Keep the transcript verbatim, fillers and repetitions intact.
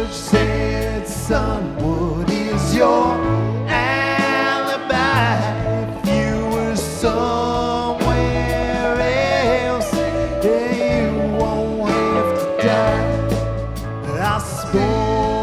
judge said, son, what is your alibi? If you were somewhere else, yeah, you won't have to die. But I spoke